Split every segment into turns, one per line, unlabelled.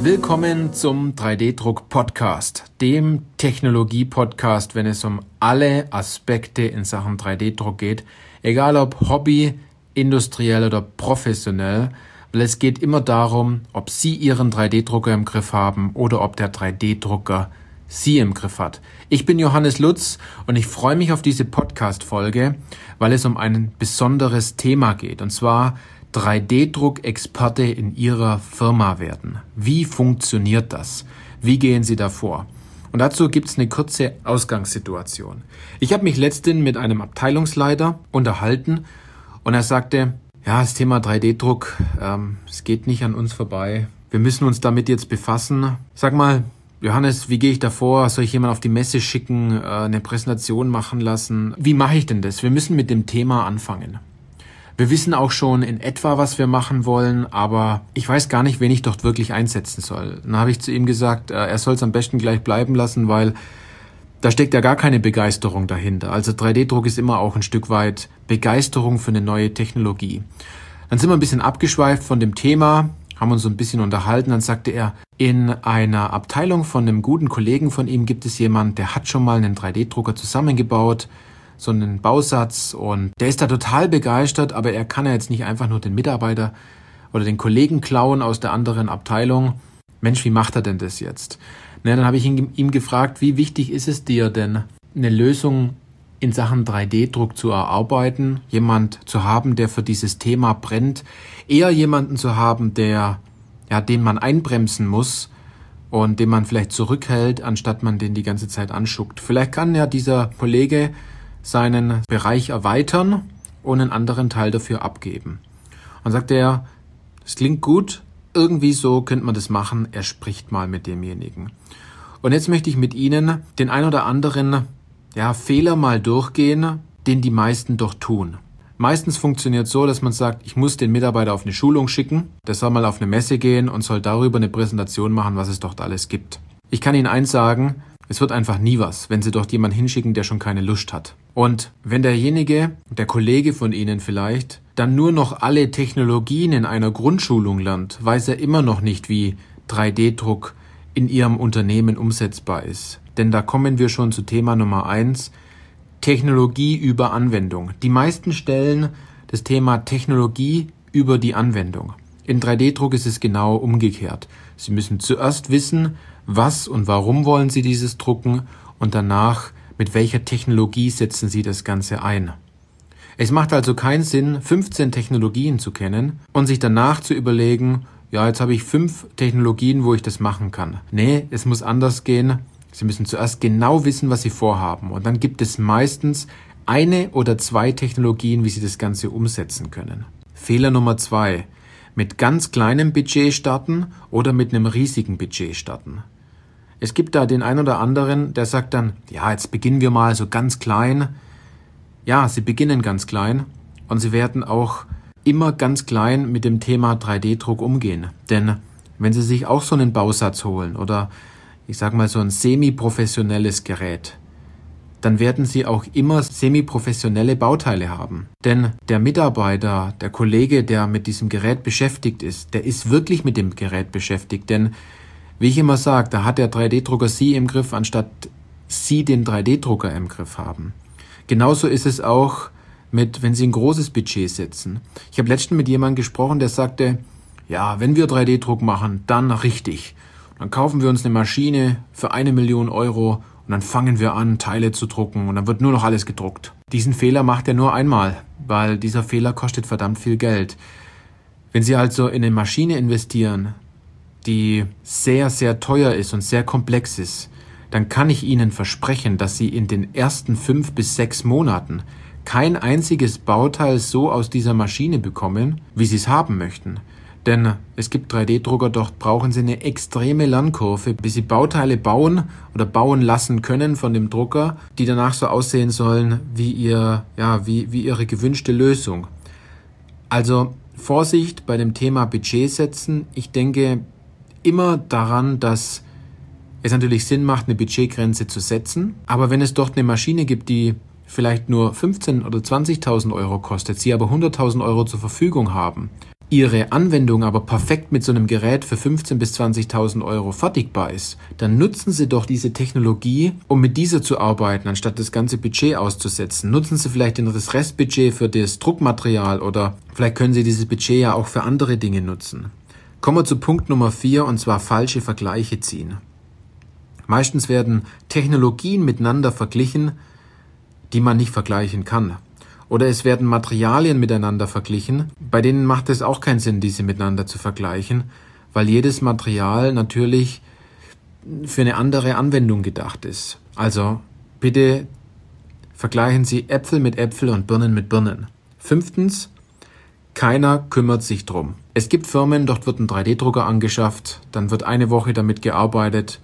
Willkommen zum 3D-Druck-Podcast, dem Technologie-Podcast, wenn es um alle Aspekte in Sachen 3D-Druck geht, egal ob Hobby, industriell oder professionell, weil es geht immer darum, ob Sie Ihren 3D-Drucker im Griff haben oder ob der 3D-Drucker Sie im Griff hat. Ich bin Johannes Lutz und ich freue mich auf diese Podcast-Folge, weil es um ein besonderes Thema geht, und zwar 3D-Druck-Experte in Ihrer Firma werden. Wie funktioniert das? Wie gehen Sie da vor? Und dazu gibt es eine kurze Ausgangssituation. Ich habe mich letztens mit einem Abteilungsleiter unterhalten und er sagte, ja, das Thema 3D-Druck, es geht nicht an uns vorbei. Wir müssen uns damit jetzt befassen. Sag mal, Johannes, wie gehe ich da vor? Soll ich jemanden auf die Messe schicken, eine Präsentation machen lassen? Wie mache ich denn das? Wir müssen mit dem Thema anfangen. Wir wissen auch schon in etwa, was wir machen wollen, aber ich weiß gar nicht, wen ich dort wirklich einsetzen soll. Dann habe ich zu ihm gesagt, er soll es am besten gleich bleiben lassen, weil da steckt ja gar keine Begeisterung dahinter. Also 3D-Druck ist immer auch ein Stück weit Begeisterung für eine neue Technologie. Dann sind wir ein bisschen abgeschweift von dem Thema, haben uns so ein bisschen unterhalten. Dann sagte er, in einer Abteilung von einem guten Kollegen von ihm gibt es jemanden, der hat schon mal einen 3D-Drucker zusammengebaut, so einen Bausatz, und der ist da total begeistert, aber er kann ja jetzt nicht einfach nur den Mitarbeiter oder den Kollegen klauen aus der anderen Abteilung. Mensch, wie macht er denn das jetzt? Dann habe ich ihm gefragt, wie wichtig ist es dir denn, eine Lösung in Sachen 3D-Druck zu erarbeiten, jemand zu haben, der für dieses Thema brennt, eher jemanden zu haben, den man einbremsen muss und den man vielleicht zurückhält, anstatt man den die ganze Zeit anschuckt. Vielleicht kann ja dieser Kollege seinen Bereich erweitern und einen anderen Teil dafür abgeben. Und sagt er, das klingt gut, irgendwie so könnte man das machen, er spricht mal mit demjenigen. Und jetzt möchte ich mit Ihnen den ein oder anderen Fehler mal durchgehen, den die meisten doch tun. Meistens funktioniert so, dass man sagt, ich muss den Mitarbeiter auf eine Schulung schicken, der soll mal auf eine Messe gehen und soll darüber eine Präsentation machen, was es dort alles gibt. Ich kann Ihnen eins sagen, es wird einfach nie was, wenn Sie dort jemanden hinschicken, der schon keine Lust hat. Und wenn derjenige, der Kollege von Ihnen vielleicht, dann nur noch alle Technologien in einer Grundschulung lernt, weiß er immer noch nicht, wie 3D-Druck in Ihrem Unternehmen umsetzbar ist. Denn da kommen wir schon zu Thema Nummer 1, Technologie über Anwendung. Die meisten stellen das Thema Technologie über die Anwendung. In 3D-Druck ist es genau umgekehrt. Sie müssen zuerst wissen, was und warum wollen Sie dieses drucken, und danach, mit welcher Technologie setzen Sie das Ganze ein. Es macht also keinen Sinn, 15 Technologien zu kennen und sich danach zu überlegen, jetzt habe ich 5 Technologien, wo ich das machen kann. Nee, es muss anders gehen. Sie müssen zuerst genau wissen, was Sie vorhaben, und dann gibt es meistens 1 oder 2 Technologien, wie Sie das Ganze umsetzen können. Fehler Nummer 2. Mit ganz kleinem Budget starten oder mit einem riesigen Budget starten. Es gibt da den einen oder anderen, der sagt dann, jetzt beginnen wir mal so ganz klein. Ja, Sie beginnen ganz klein und Sie werden auch immer ganz klein mit dem Thema 3D-Druck umgehen. Denn wenn Sie sich auch so einen Bausatz holen oder ich sage mal so ein semi-professionelles Gerät, dann werden Sie auch immer semi-professionelle Bauteile haben. Denn der Mitarbeiter, der Kollege, der mit diesem Gerät beschäftigt ist, der ist wirklich mit dem Gerät beschäftigt. Denn, wie ich immer sage, da hat der 3D-Drucker Sie im Griff, anstatt Sie den 3D-Drucker im Griff haben. Genauso ist es auch wenn Sie ein großes Budget setzen. Ich habe letztens mit jemandem gesprochen, der sagte, wenn wir 3D-Druck machen, dann richtig. Dann kaufen wir uns eine Maschine für 1 Million Euro und dann fangen wir an, Teile zu drucken, und dann wird nur noch alles gedruckt. Diesen Fehler macht er nur einmal, weil dieser Fehler kostet verdammt viel Geld. Wenn Sie also in eine Maschine investieren, die sehr, sehr teuer ist und sehr komplex ist, dann kann ich Ihnen versprechen, dass Sie in den ersten 5 bis 6 Monaten kein einziges Bauteil so aus dieser Maschine bekommen, wie Sie es haben möchten. Denn es gibt 3D-Drucker, dort brauchen Sie eine extreme Lernkurve, bis Sie Bauteile bauen oder bauen lassen können von dem Drucker, die danach so aussehen sollen wie Ihre gewünschte Lösung. Also Vorsicht bei dem Thema Budget setzen. Ich denke immer daran, dass es natürlich Sinn macht, eine Budgetgrenze zu setzen. Aber wenn es dort eine Maschine gibt, die vielleicht nur 15.000 oder 20.000 Euro kostet, Sie aber 100.000 Euro zur Verfügung haben, Ihre Anwendung aber perfekt mit so einem Gerät für 15.000 bis 20.000 Euro fertigbar ist, dann nutzen Sie doch diese Technologie, um mit dieser zu arbeiten, anstatt das ganze Budget auszusetzen. Nutzen Sie vielleicht das Restbudget für das Druckmaterial oder vielleicht können Sie dieses Budget ja auch für andere Dinge nutzen. Kommen wir zu Punkt Nummer 4, und zwar falsche Vergleiche ziehen. Meistens werden Technologien miteinander verglichen, die man nicht vergleichen kann. Oder es werden Materialien miteinander verglichen, bei denen macht es auch keinen Sinn, diese miteinander zu vergleichen, weil jedes Material natürlich für eine andere Anwendung gedacht ist. Also bitte vergleichen Sie Äpfel mit Äpfel und Birnen mit Birnen. 5. Keiner kümmert sich drum. Es gibt Firmen, dort wird ein 3D-Drucker angeschafft, dann wird eine Woche damit gearbeitet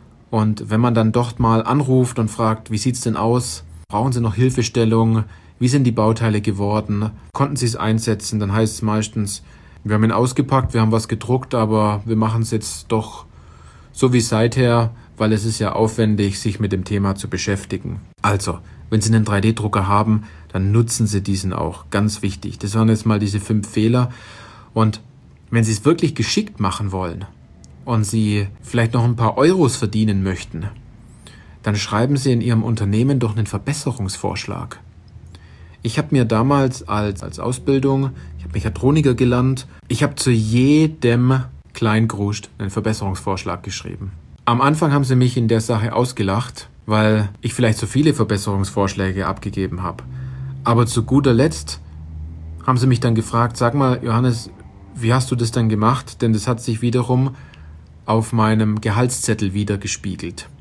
und wenn man dann dort mal anruft und fragt, wie sieht's denn aus? Brauchen Sie noch Hilfestellung? Wie sind die Bauteile geworden? Konnten Sie es einsetzen? Dann heißt es meistens, wir haben ihn ausgepackt, wir haben was gedruckt, aber wir machen es jetzt doch so wie seither, weil es ist ja aufwendig, sich mit dem Thema zu beschäftigen. Also, wenn Sie einen 3D-Drucker haben, dann nutzen Sie diesen auch. Ganz wichtig. Das waren jetzt mal diese 5 Fehler. Und wenn Sie es wirklich geschickt machen wollen und Sie vielleicht noch ein paar Euros verdienen möchten, dann schreiben Sie in Ihrem Unternehmen doch einen Verbesserungsvorschlag. Ich habe mir damals als Ausbildung, ich habe Mechatroniker gelernt, ich habe zu jedem Kleingruscht einen Verbesserungsvorschlag geschrieben. Am Anfang haben sie mich in der Sache ausgelacht, weil ich vielleicht so viele Verbesserungsvorschläge abgegeben habe. Aber zu guter Letzt haben sie mich dann gefragt, sag mal, Johannes, wie hast du das denn gemacht? Denn das hat sich wiederum auf meinem Gehaltszettel wiedergespiegelt.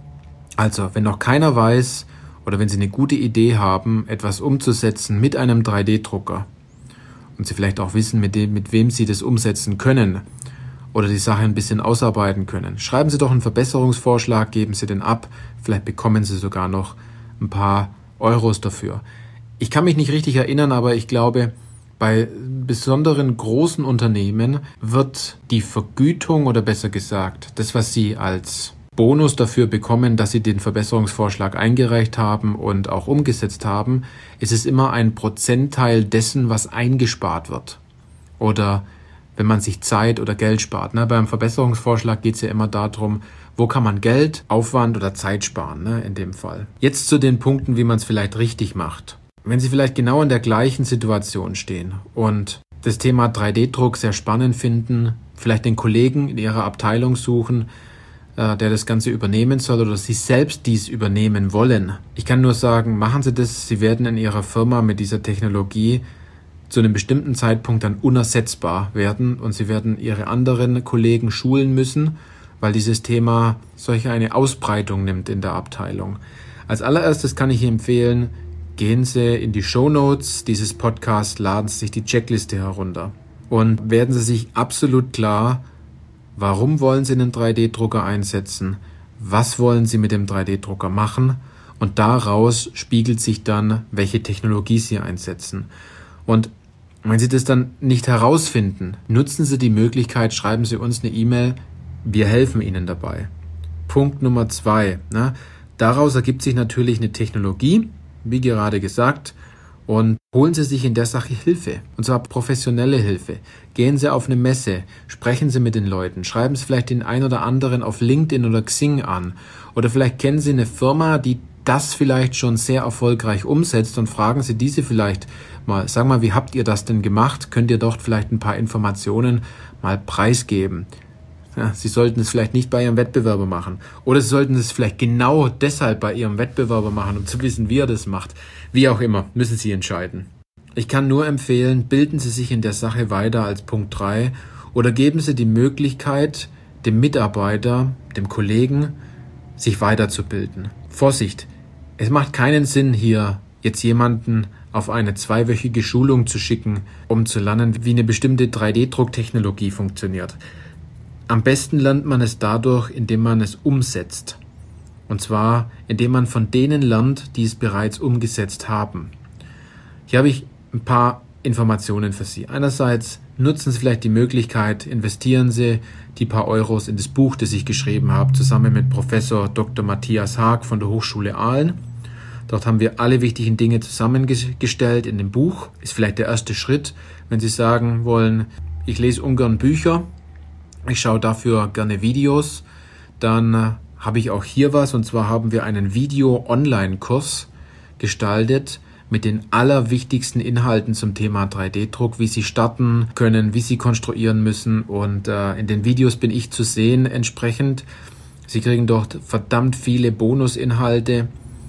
Also, wenn noch keiner weiß, oder wenn Sie eine gute Idee haben, etwas umzusetzen mit einem 3D-Drucker und Sie vielleicht auch wissen, mit wem Sie das umsetzen können oder die Sache ein bisschen ausarbeiten können, schreiben Sie doch einen Verbesserungsvorschlag, geben Sie den ab, vielleicht bekommen Sie sogar noch ein paar Euros dafür. Ich kann mich nicht richtig erinnern, aber ich glaube, bei besonderen großen Unternehmen wird die Vergütung oder besser gesagt, das, was Sie als Bonus dafür bekommen, dass Sie den Verbesserungsvorschlag eingereicht haben und auch umgesetzt haben, ist es immer ein Prozentteil dessen, was eingespart wird. Oder wenn man sich Zeit oder Geld spart. Beim Verbesserungsvorschlag geht es ja immer darum, wo kann man Geld, Aufwand oder Zeit sparen, in dem Fall. Jetzt zu den Punkten, wie man es vielleicht richtig macht. Wenn Sie vielleicht genau in der gleichen Situation stehen und das Thema 3D-Druck sehr spannend finden, vielleicht den Kollegen in Ihrer Abteilung suchen, der das Ganze übernehmen soll oder Sie selbst dies übernehmen wollen. Ich kann nur sagen, machen Sie das. Sie werden in Ihrer Firma mit dieser Technologie zu einem bestimmten Zeitpunkt dann unersetzbar werden und Sie werden Ihre anderen Kollegen schulen müssen, weil dieses Thema solch eine Ausbreitung nimmt in der Abteilung. Als allererstes kann ich Ihnen empfehlen, gehen Sie in die Shownotes dieses Podcasts, laden Sie sich die Checkliste herunter und werden Sie sich absolut klar, warum wollen Sie einen 3D-Drucker einsetzen? Was wollen Sie mit dem 3D-Drucker machen? Und daraus spiegelt sich dann, welche Technologie Sie einsetzen. Und wenn Sie das dann nicht herausfinden, nutzen Sie die Möglichkeit, schreiben Sie uns eine E-Mail, wir helfen Ihnen dabei. Punkt Nummer 2. Daraus ergibt sich natürlich eine Technologie, wie gerade gesagt, und holen Sie sich in der Sache Hilfe, und zwar professionelle Hilfe. Gehen Sie auf eine Messe, sprechen Sie mit den Leuten, schreiben Sie vielleicht den ein oder anderen auf LinkedIn oder Xing an oder vielleicht kennen Sie eine Firma, die das vielleicht schon sehr erfolgreich umsetzt und fragen Sie diese vielleicht mal, sag mal, wie habt ihr das denn gemacht? Könnt ihr dort vielleicht ein paar Informationen mal preisgeben? Ja, Sie sollten es vielleicht nicht bei Ihrem Wettbewerber machen. Oder Sie sollten es vielleicht genau deshalb bei Ihrem Wettbewerber machen, um zu wissen, wie er das macht. Wie auch immer, müssen Sie entscheiden. Ich kann nur empfehlen, bilden Sie sich in der Sache weiter als Punkt 3 oder geben Sie die Möglichkeit, dem Mitarbeiter, dem Kollegen, sich weiterzubilden. Vorsicht, es macht keinen Sinn, hier jetzt jemanden auf eine 2-wöchige Schulung zu schicken, um zu lernen, wie eine bestimmte 3D-Drucktechnologie funktioniert. Am besten lernt man es dadurch, indem man es umsetzt. Und zwar, indem man von denen lernt, die es bereits umgesetzt haben. Hier habe ich ein paar Informationen für Sie. Einerseits nutzen Sie vielleicht die Möglichkeit, investieren Sie die paar Euros in das Buch, das ich geschrieben habe, zusammen mit Professor Dr. Matthias Haag von der Hochschule Aalen. Dort haben wir alle wichtigen Dinge zusammengestellt in dem Buch. Ist vielleicht der erste Schritt, wenn Sie sagen wollen, ich lese ungern Bücher, ich schaue dafür gerne Videos, dann habe ich auch hier was, und zwar haben wir einen Video-Online-Kurs gestaltet mit den allerwichtigsten Inhalten zum Thema 3D-Druck, wie Sie starten können, wie Sie konstruieren müssen, und in den Videos bin ich zu sehen entsprechend. Sie kriegen dort verdammt viele Bonusinhalte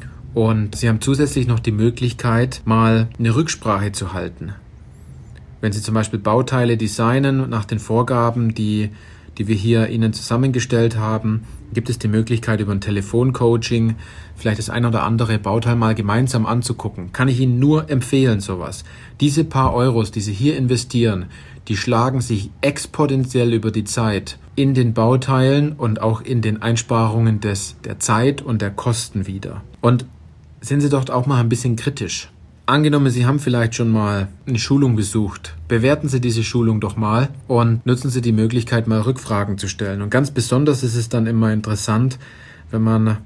und Sie haben zusätzlich noch die Möglichkeit, mal eine Rücksprache zu halten. Wenn Sie zum Beispiel Bauteile designen nach den Vorgaben, die wir hier Ihnen zusammengestellt haben, gibt es die Möglichkeit, über ein Telefoncoaching vielleicht das ein oder andere Bauteil mal gemeinsam anzugucken. Kann ich Ihnen nur empfehlen, sowas. Diese paar Euros, die Sie hier investieren, die schlagen sich exponentiell über die Zeit in den Bauteilen und auch in den Einsparungen der Zeit und der Kosten wieder. Und sind Sie doch auch mal ein bisschen kritisch. Angenommen, Sie haben vielleicht schon mal eine Schulung besucht. Bewerten Sie diese Schulung doch mal und nutzen Sie die Möglichkeit, mal Rückfragen zu stellen. Und ganz besonders ist es dann immer interessant, wenn man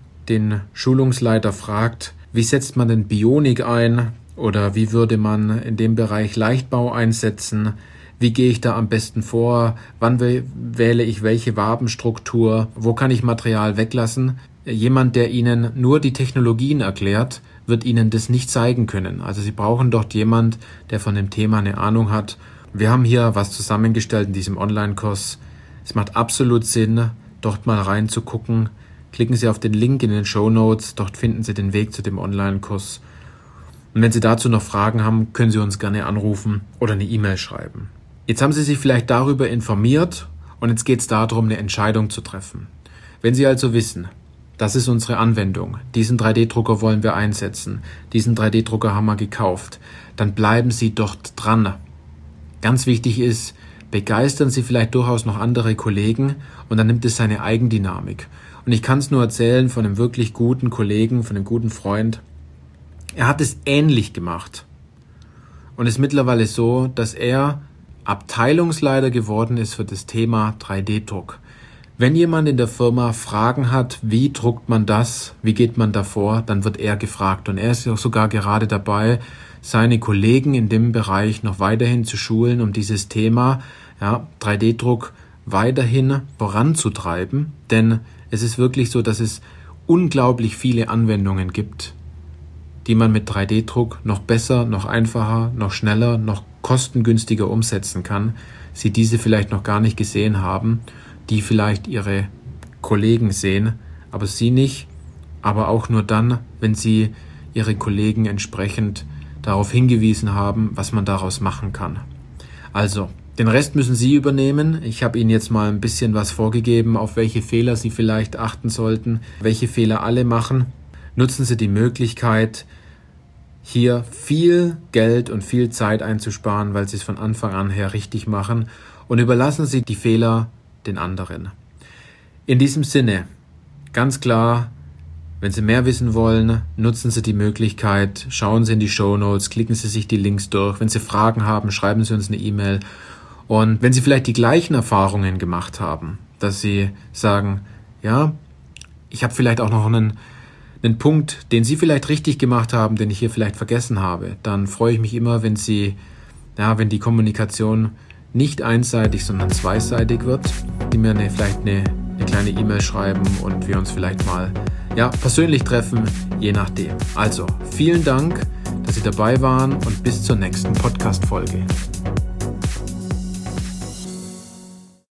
den Schulungsleiter fragt, wie setzt man denn Bionik ein oder wie würde man in dem Bereich Leichtbau einsetzen? Wie gehe ich da am besten vor? Wann wähle ich welche Wabenstruktur? Wo kann ich Material weglassen? Jemand, der Ihnen nur die Technologien erklärt, wird Ihnen das nicht zeigen können. Also Sie brauchen dort jemand, der von dem Thema eine Ahnung hat. Wir haben hier was zusammengestellt in diesem Online-Kurs. Es macht absolut Sinn, dort mal reinzugucken. Klicken Sie auf den Link in den Shownotes, dort finden Sie den Weg zu dem Online-Kurs. Und wenn Sie dazu noch Fragen haben, können Sie uns gerne anrufen oder eine E-Mail schreiben. Jetzt haben Sie sich vielleicht darüber informiert und jetzt geht es darum, eine Entscheidung zu treffen. Wenn Sie also wissen, das ist unsere Anwendung, diesen 3D-Drucker wollen wir einsetzen, diesen 3D-Drucker haben wir gekauft, dann bleiben Sie dort dran. Ganz wichtig ist, begeistern Sie vielleicht durchaus noch andere Kollegen und dann nimmt es seine Eigendynamik. Und ich kann es nur erzählen von einem wirklich guten Kollegen, von einem guten Freund. Er hat es ähnlich gemacht und ist mittlerweile so, dass er Abteilungsleiter geworden ist für das Thema 3D-Druck. Wenn jemand in der Firma Fragen hat, wie druckt man das, wie geht man davor, dann wird er gefragt. Und er ist auch sogar gerade dabei, seine Kollegen in dem Bereich noch weiterhin zu schulen, um dieses Thema 3D-Druck weiterhin voranzutreiben. Denn es ist wirklich so, dass es unglaublich viele Anwendungen gibt, die man mit 3D-Druck noch besser, noch einfacher, noch schneller, noch kostengünstiger umsetzen kann, Sie diese vielleicht noch gar nicht gesehen haben, die vielleicht Ihre Kollegen sehen, aber Sie nicht, aber auch nur dann, wenn Sie Ihre Kollegen entsprechend darauf hingewiesen haben, was man daraus machen kann. Also, den Rest müssen Sie übernehmen. Ich habe Ihnen jetzt mal ein bisschen was vorgegeben, auf welche Fehler Sie vielleicht achten sollten, welche Fehler alle machen. Nutzen Sie die Möglichkeit, hier viel Geld und viel Zeit einzusparen, weil Sie es von Anfang an her richtig machen, und überlassen Sie die Fehler den anderen. In diesem Sinne, ganz klar, wenn Sie mehr wissen wollen, nutzen Sie die Möglichkeit, schauen Sie in die Shownotes, klicken Sie sich die Links durch. Wenn Sie Fragen haben, schreiben Sie uns eine E-Mail. Und wenn Sie vielleicht die gleichen Erfahrungen gemacht haben, dass Sie sagen, ja, ich habe vielleicht auch noch einen Punkt, den Sie vielleicht richtig gemacht haben, den ich hier vielleicht vergessen habe, dann freue ich mich immer, wenn die Kommunikation nicht einseitig, sondern zweiseitig wird, die mir vielleicht eine kleine E-Mail schreiben und wir uns vielleicht mal persönlich treffen, je nachdem. Also, vielen Dank, dass Sie dabei waren und bis zur nächsten Podcast-Folge.